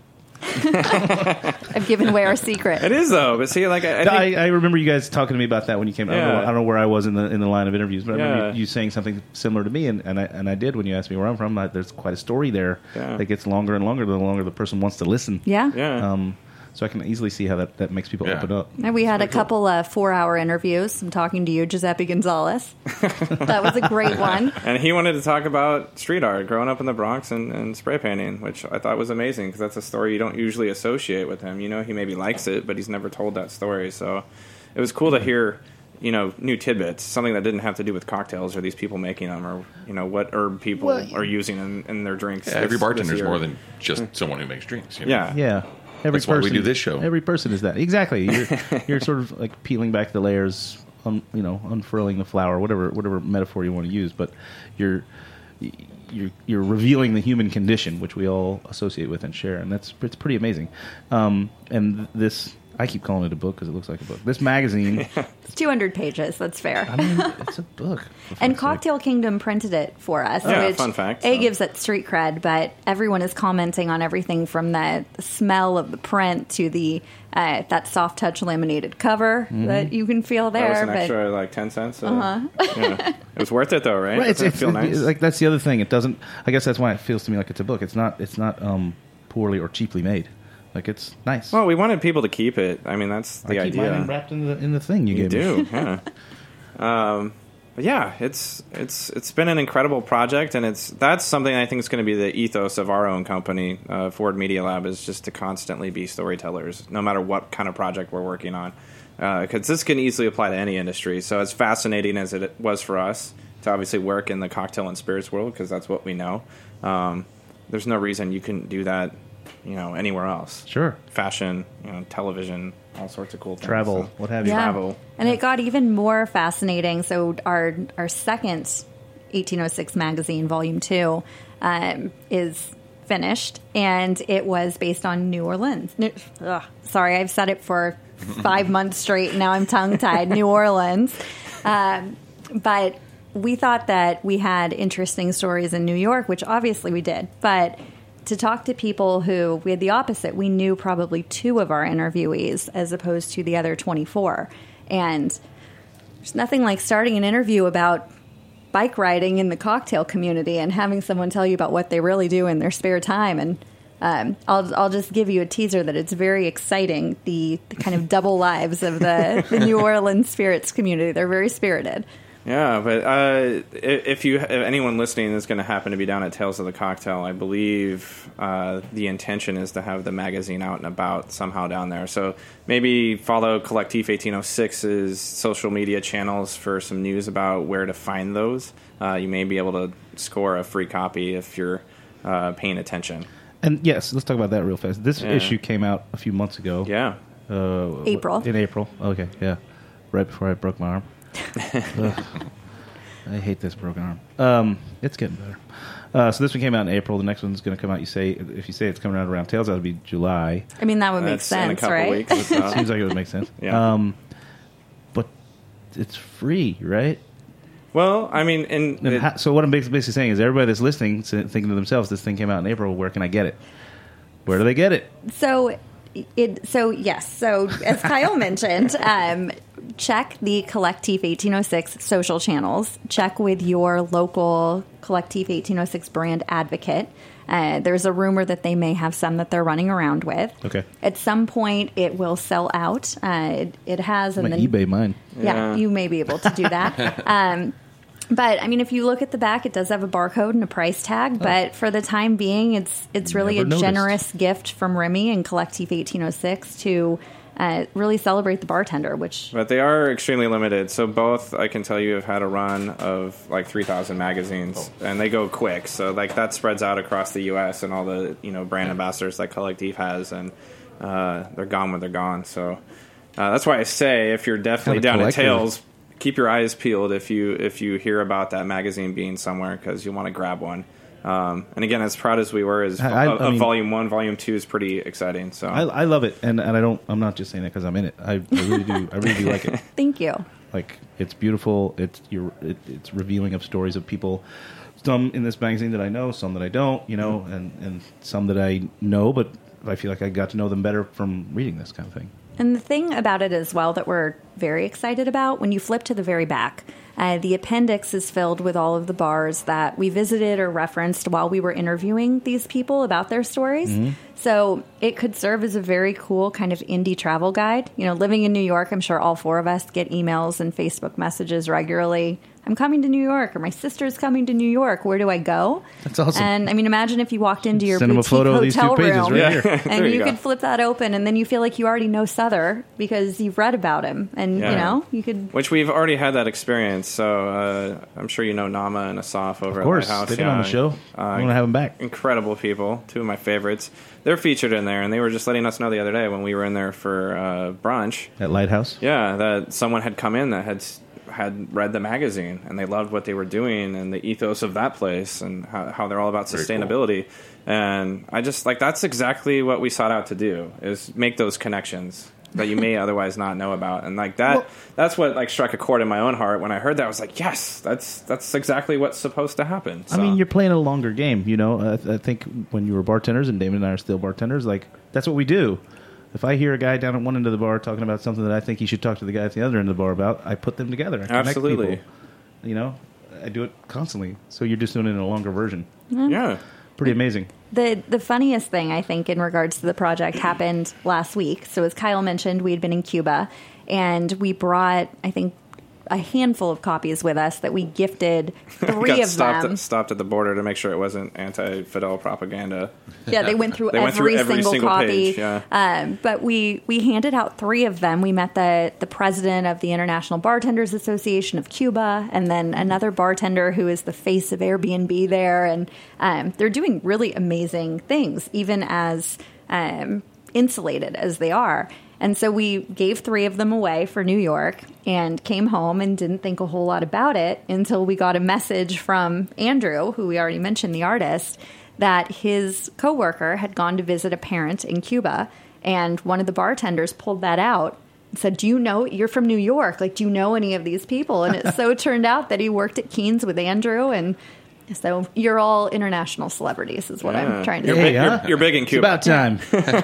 I've given away our secret. It is though, but see, like I, I, think, I, I remember you guys talking to me about that when you came. Yeah. I, don't know, I don't know where I was in the in the line of interviews, but I yeah. remember you, you saying something similar to me, and, and I and I did when you asked me where I'm from. I, there's quite a story there yeah. that gets longer and longer the longer the person wants to listen. Yeah, yeah. Um, so I can easily see how that, that makes people Yeah. open up. And we had a couple of four-hour interviews. I'm talking to you, Giuseppe Gonzalez. That was a great one. And he wanted to talk about street art, growing up in the Bronx and, and spray painting, which I thought was amazing because that's a story you don't usually associate with him. You know, he maybe likes it, but he's never told that story. So it was cool to hear you know, new tidbits, something that didn't have to do with cocktails or these people making them, or you know, what herb people Well, are using in, in their drinks. Yeah, this- every bartender's this year. more than just someone who makes drinks. You know? Yeah. Yeah. Every That's why we do this show. Every person is that. Exactly. You're, you're sort of like peeling back the layers, un, you know, unfurling the flower, whatever whatever metaphor you want to use, but you're you're you're revealing the human condition, which we all associate with and share, and that's it's pretty amazing. Um, and this, I keep calling it a book because it looks like a book. This magazine, It's two hundred pages. That's fair. I mean, it's a book. for And fuck's sake. Cocktail Kingdom printed it for us, Yeah, which fun fact, A so. gives it street cred, but everyone is commenting on everything from the smell of the print to the uh, that soft touch laminated cover that you can feel That was there. an But extra like ten cents. So, yeah. It was worth it though, right? Right, it's, Doesn't it it's, feel nice? it's like that's the other thing. It doesn't. I guess that's why it feels to me like it's a book. It's not. It's not um, poorly or cheaply made. Like it's nice. Well, we wanted people to keep it. I mean, that's the I keep idea. mine wrapped in the in the thing you, You gave me. do, yeah. um, but yeah, it's it's it's been an incredible project, and it's that's something I think is going to be the ethos of our own company, uh, Ford Media Lab, is just to constantly be storytellers, no matter what kind of project we're working on, because this can easily apply to any industry. So as fascinating as it was for us to obviously work in the cocktail and spirits world, because that's what we know, um, there's no reason you couldn't do that, you know, anywhere else. Sure. Fashion, you know, television, all sorts of cool things. Travel, So- what have you? yeah. travel. And it got even more fascinating. So our our second eighteen oh six magazine, Volume Two, um, is finished, and it was based on New Orleans. New, ugh, sorry, I've said it for five months straight, and now I'm tongue tied. New Orleans, um, but we thought that we had interesting stories in New York, which obviously we did, but to talk to people who we had the opposite. We knew probably two of our interviewees as opposed to the other twenty-four. And there's nothing like starting an interview about bike riding in the cocktail community and having someone tell you about what they really do in their spare time. And um, I'll, I'll just give you a teaser that it's very exciting, the, the kind of double lives of the, the New Orleans spirits community. They're very spirited. Yeah, but uh, if you, if anyone listening is going to happen to be down at Tales of the Cocktail, I believe uh, the intention is to have the magazine out and about somehow down there. So maybe follow Collectif eighteen oh six's social media channels for some news about where to find those. Uh, you may be able to score a free copy if you're uh, paying attention. And yes, let's talk about that real fast. This Yeah. issue came out a few months ago. Yeah. Uh, April. In April. Okay, yeah. Right before I broke my arm. Ugh. I hate this broken arm. Um, it's getting better. Uh, so this one came out in April. The next one's going to come out. You say if you say it's coming out around Tales, that would be July. I mean, that would make That's in a sense, couple right? weeks. So. Seems like it would make sense. Yeah. Um, but it's free, right? Well, I mean, and And it- how, so what I'm basically saying is, everybody that's listening, s- thinking to themselves, "This thing came out in April. Where can I get it? Where do they get it?" So, it so yes. So as Kyle mentioned, um, check the Collectif eighteen oh six social channels. Check with your local Collectif eighteen oh six brand advocate. Uh, there's a rumor that they may have some that they're running around with. Okay. At some point, it will sell out. Uh, it, it has, I'm and gonna then eBay mine. yeah, Yeah. you may be able to do that. um, but I mean, if you look at the back, it does have a barcode and a price tag. But for the time being, it's it's really Never a noticed. generous gift from Remy and Collectif eighteen oh six to uh, really celebrate the bartender. Which But they are extremely limited. So both, I can tell you, have had a run of like three thousand magazines, and they go quick. So like that spreads out across the U S and all the you know brand ambassadors like Collectif has, and uh, they're gone when they're gone. So uh, that's why I say if you're definitely Kinda down at collector. Tales, keep your eyes peeled if you if you hear about that magazine being somewhere because you want to grab one. Um, and again, as proud as we were as I- I- of, I of mean- volume one, volume two is pretty exciting. So I, I love it, and, and I don't. I'm not just saying that because I'm in it. I, I really do. I really do like it. thank you. Like it's beautiful. It's you're, it, it's revealing of stories of people. Some in this magazine that I know, some that I don't. You know, and and some that I know, but I feel like I got to know them better from reading this kind of thing. And the thing about it as well that we're very excited about, when you flip to the very back, uh, the appendix is filled with all of the bars that we visited or referenced while we were interviewing these people about their stories. Mm-hmm. So it could serve as a very cool kind of indie travel guide. You know, living in New York, I'm sure all four of us get emails and Facebook messages regularly I'm coming to New York, or my sister's coming to New York. Where do I go? That's awesome. And I mean, imagine if you walked into your Send them a boutique photo of these two hotel pages room, right here. and There you, you go. could flip that open, and then you feel like you already know Souther because you've read about him, and Yeah. you know you could. Which we've already had that experience. So uh, I'm sure you know Nama and Asaf over Of course, at Lighthouse. they've been on the show. I want to have them back. Incredible people, two of my favorites. They're featured in there, and they were just letting us know the other day when we were in there for uh, brunch. At Lighthouse? Yeah, that someone had come in that had had read the magazine, and they loved what they were doing and the ethos of that place and how, how they're all about Very sustainability. And I just, like, that's exactly what we sought out to do, is make those connections that you may otherwise not know about. And, like, that Well- that's what, like, struck a chord in my own heart. When I heard that, I was like, yes, that's that's exactly what's supposed to happen. I So- mean, you're playing a longer game, you know. I, I think when you were bartenders, and Damon and I are still bartenders, like, that's what we do. If I hear a guy down at one end of the bar talking about something that I think he should talk to the guy at the other end of the bar about, I put them together. I connect Absolutely. people. You know, I do it constantly. So you're just doing it in a longer version. yeah. Pretty amazing. The the funniest thing, I think, in regards to the project happened last week. So as Kyle mentioned, we had been in Cuba, and we brought, I think, a handful of copies with us that we gifted three Got of stopped them. At, stopped at the border to make sure it wasn't anti-Fidel propaganda. Yeah, they went through, They every, went through every single, single copy. page, yeah. Um, but we we handed out three of them. We met the the president of the International Bartenders Association of Cuba, and then another bartender who is the face of Airbnb there, and um, they're doing really amazing things, even as um, insulated as they are. And so we gave three of them away for New York and came home and didn't think a whole lot about it until we got a message from Andrew, who we already mentioned, the artist, that his coworker had gone to visit a parent in Cuba. And one of the bartenders pulled that out and said, do you know, you're from New York, like, do you know any of these people? And it so turned out that he worked at Keen's with Andrew, and so you're all international celebrities is what Yeah. I'm trying to You're say. big, Hey, you're, huh? you're big in It's Cuba. about time.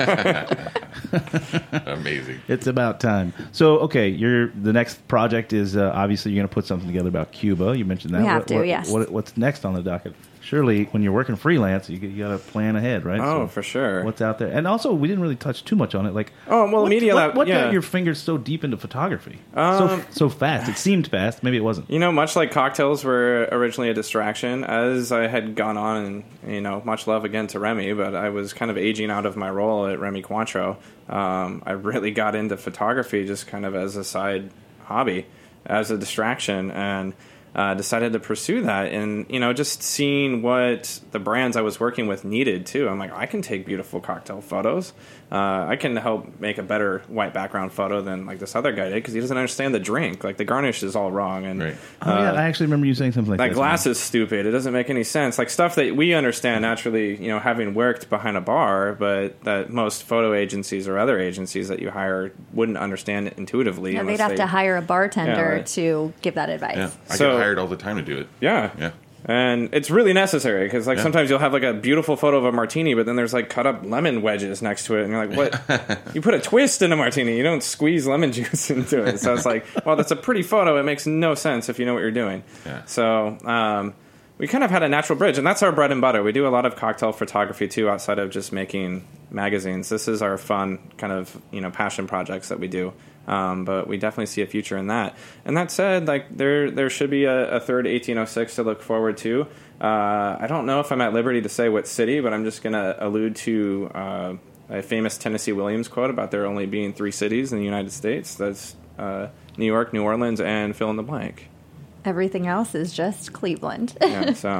Amazing. It's about time. So, okay, you're the next project is uh, obviously you're going to put something together about Cuba. You mentioned that. We have what, to, what- yes. What, what's next on the docket? Surely, when you're working freelance, you, you got to plan ahead, right? Oh, for sure. What's out there? And also, we didn't really touch too much on it. Like, Oh, well, what, Media what, Lab- what yeah. got your fingers so deep into photography? so Um, so fast. It seemed fast. Maybe it wasn't. You know, much like cocktails were originally a distraction, as I had gone on, and, you know, much love again to Remy, but I was kind of aging out of my role at Remy Cointreau. Um, I really got into photography just kind of as a side hobby, as a distraction, and uh, decided to pursue that. And, you know, just seeing what the brands I was working with needed, too. I'm like, I can take beautiful cocktail photos. Uh, I can help make a better white background photo than, like, this other guy did, because he doesn't understand the drink. Like, the garnish is all wrong. And Right. Oh, yeah, I actually remember you saying something like that. that glass is stupid. It doesn't make any sense. Like stuff that we understand naturally, you know, having worked behind a bar, but that most photo agencies or other agencies that you hire wouldn't understand it intuitively. Yeah, unless they'd have they- to hire a bartender Yeah, right. to give that advice. Yeah, I So- get hired all the time to do it. Yeah. Yeah. And it's really necessary because, like, Yeah. sometimes you'll have like a beautiful photo of a martini, but then there's like cut up lemon wedges next to it, and you're like, "What? You put a twist in a martini? You don't squeeze lemon juice into it." So it's like, well, that's a pretty photo. It makes no sense if you know what you're doing. Yeah. So um, we kind of had a natural bridge, and that's our bread and butter. We do a lot of cocktail photography too, outside of just making magazines. This is our fun kind of you know passion projects that we do. Um, but we definitely see a future in that. And that said, like there there should be a, a third eighteen oh six to look forward to. Uh, I don't know if I'm at liberty to say what city, but I'm just going to allude to uh, a famous Tennessee Williams quote about there only being three cities in the United States. That's uh, New York, New Orleans, and fill in the blank. Everything else is just Cleveland. Yeah, so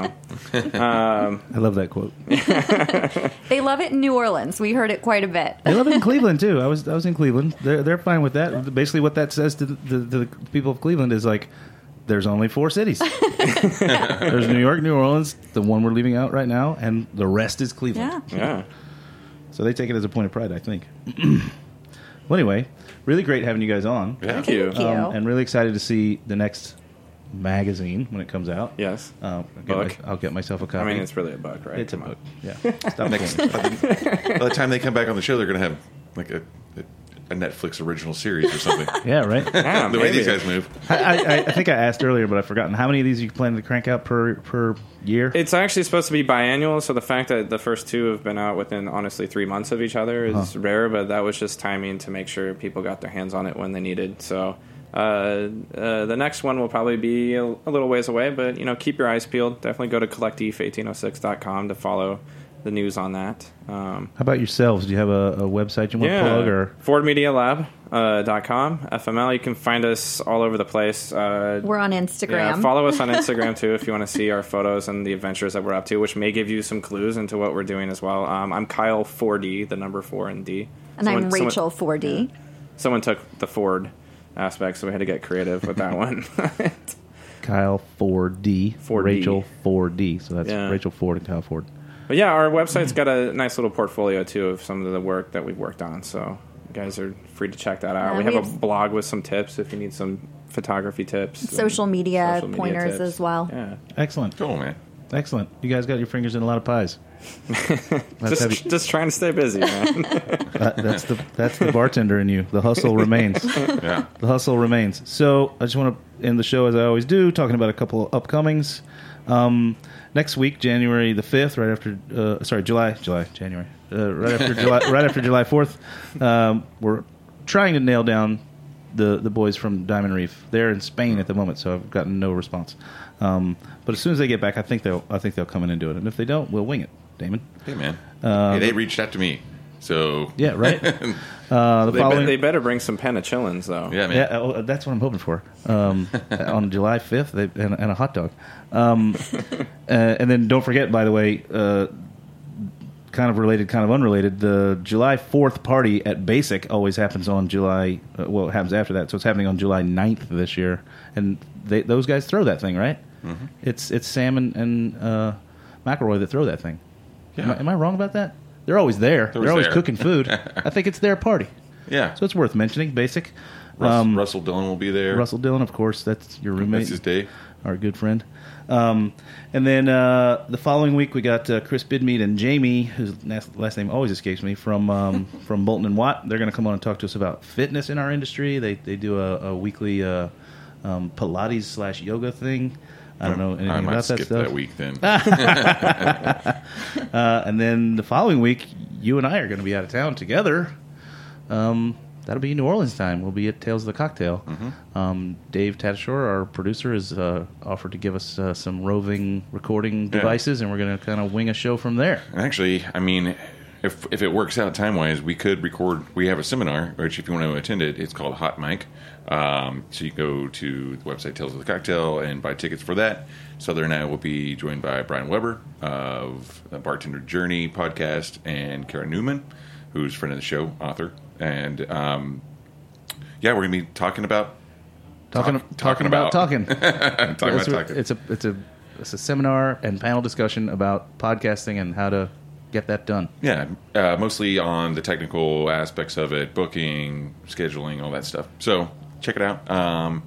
um, I love that quote. They love it in New Orleans. We heard it quite a bit. They love it in Cleveland too. I was I was in Cleveland. They're they're fine with that. Basically, what that says to the, the, the people of Cleveland is like, there's only four cities. There's New York, New Orleans, the one we're leaving out right now, and the rest is Cleveland. Yeah. yeah. So they take it as a point of pride, I think. Well, anyway, really great having you guys on. Yeah. Thank you. Thank you. Um, and really excited to see the next magazine when it comes out. Yes. Um, I'll, get Book. my- I'll get myself a copy. I mean, it's really a book, right? It's a Come on. book. Yeah. Stop Next, playing. by, the, by the time they come back on the show, they're going to have like a, a, a Netflix original series or something. Yeah, right. Yeah, the way maybe. these guys move. I, I, I think I asked earlier, but I've forgotten. How many of these are you planning to crank out per per year? It's actually supposed to be biannual, so the fact that the first two have been out within, honestly, three months of each other is Huh. rare, but that was just timing to make sure people got their hands on it when they needed. So Uh, uh, the next one will probably be a, a little ways away, but you know, keep your eyes peeled. Definitely go to collectif eighteen oh six dot com to follow the news on that. Um, How about yourselves? Do you have a, a website you want yeah, to plug? Or Ford Media Lab uh, dot com, F M L. You can find us all over the place. Uh, We're on Instagram. Yeah, follow us on Instagram too if you want to see our photos and the adventures that we're up to, which may give you some clues into what we're doing as well. Um, I'm Kyle four D, the number four and D. And someone, I'm Rachel someone, four D. Yeah. Someone took the Ford aspect, so we had to get creative with that one. Kyle four D, four D. Rachel four D. So that's Yeah. Rachel Ford and Kyle Ford. But yeah, our website's got a nice little portfolio too of some of the work that we've worked on. So you guys are free to check that out. Yeah, we, we have, have a blog with some tips if you need some photography tips, Social media social media pointers tips. as well. Yeah, Excellent. Cool, man. Excellent. You guys got your fingers in a lot of pies. That's heavy. just just trying to stay busy, man. That, that's the that's the bartender in you. The hustle remains. Yeah. The hustle remains. So I just want to end the show as I always do, talking about a couple of upcomings. Um, next week, January the fifth, right after uh, sorry, July, July, January, uh, right after July, right after July fourth, um, we're trying to nail down the the boys from Diamond Reef. They're in Spain at the moment, so I've gotten no response. Um, but as soon as they get back, I think they'll I think they'll come in and do it. And if they don't, we'll wing it. Damon. Hey, man. Um, hey, they reached out to me. So Yeah, right. Uh, the they, following, be, they better bring some penicillins, though. yeah, man. yeah, oh, that's what I'm hoping for. Um, on July fifth, they, and, and a hot dog. Um, uh, and then don't forget, by the way, uh, kind of related, kind of unrelated, the July fourth party at Basic always happens on July, uh, well, it happens after that, so it's happening on July ninth this year. And they, those guys throw that thing, right? Mm-hmm. It's it's Sam and, and uh, McElroy that throw that thing. Yeah. Am, I, am I wrong about that? They're always there. They're, always always there. cooking food. I think it's their party. Yeah. So it's worth mentioning. Basic. Russ, Um, Russell Dillon will be there. Russell Dillon, of course. That's your roommate. That's his day. Our good friend. Um, and then uh, the following week, we got uh, Chris Bidmead and Jamie, whose last, last name always escapes me, from um, from Bolton and Watt. They're going to come on and talk to us about fitness in our industry. They they do a, a weekly uh, um, Pilates slash yoga thing. I don't know anything I might about that skip stuff. that week then. uh, and then the following week, you and I are going to be out of town together. Um, that'll be New Orleans time. We'll be at Tales of the Cocktail. Mm-hmm. Um, Dave Tatashore, our producer, has uh, offered to give us uh, some roving recording Yeah. devices, and we're going to kind of wing a show from there. Actually, I mean, if if it works out time wise, we could record. We have a seminar, which if you want to attend it, it's called Hot Mic. Um, so you go to the website Tales of the Cocktail and buy tickets for that. Souther and I will be joined by Brian Weber of the Bartender Journey podcast and Kara Newman, who's a friend of the show, author, and um, yeah, we're gonna be talking about Talking, talk- talking about, talking. talking about it's, a, talking. it's a it's a it's a seminar and panel discussion about podcasting and how to get that done. Yeah, uh, mostly on the technical aspects of it, booking, scheduling, all that stuff. So check it out. Um,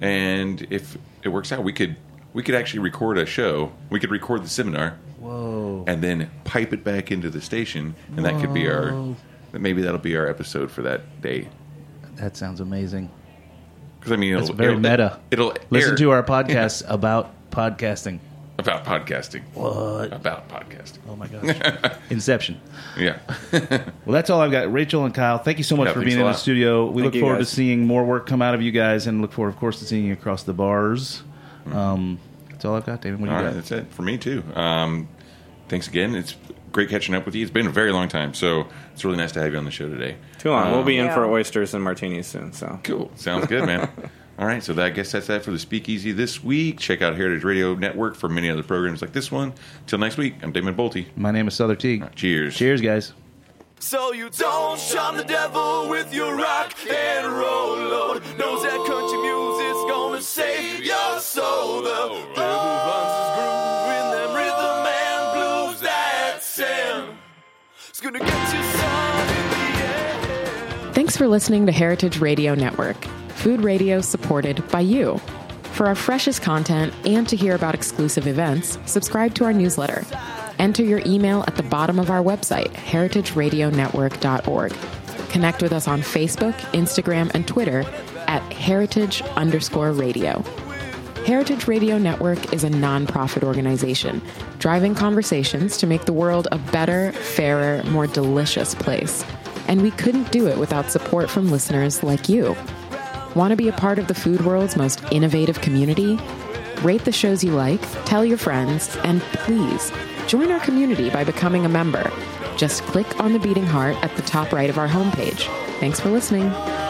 and if it works out, we could we could actually record a show. We could record the seminar. Whoa! And then pipe it back into the station, and that could be our maybe that'll be our episode for that day. That sounds amazing. Because I mean, That's it'll, very it'll, meta. It'll Listen air to our podcast about podcasting. about podcasting. What? About podcasting? Oh my gosh! Inception. Yeah. Well, that's all I've got. Rachel and Kyle, thank you so much Yeah, for thanks being a in the lot. studio. We Thank look you, forward guys. to seeing more work come out of you guys, and look forward, of course, to seeing you across the bars. Um, that's all I've got, David. What do you All got? right, that's it for me too. Um, thanks again. It's great catching up with you. It's been a very long time, so it's really nice to have you on the show today. Too long. we'll be in Yeah. for oysters and martinis soon. So Cool. Sounds good, man. All right, so that, I guess that's that for the Speakeasy this week. Check out Heritage Radio Network for many other programs like this one. Till next week, I'm Damon Bolte. My name is Souther Teague. Cheers. Cheers, guys. So you don't shun the devil with your rock and roll load. Knows that country music's gonna save your soul. The devil runs his groove in them rhythm and blues. That's him. It's gonna get you some in the end. Thanks for listening to Heritage Radio Network, food radio supported by you. For our freshest content and to hear about exclusive events, subscribe to our newsletter. Enter your email at the bottom of our website, heritage radio network dot org. Connect with us on Facebook, Instagram, and Twitter at heritage underscore radio. Heritage Radio Network is a nonprofit organization driving conversations to make the world a better, fairer, more delicious place. And we couldn't do it without support from listeners like you. Want to be a part of the food world's most innovative community? Rate the shows you like, tell your friends, and please join our community by becoming a member. Just click on the beating heart at the top right of our homepage. Thanks for listening.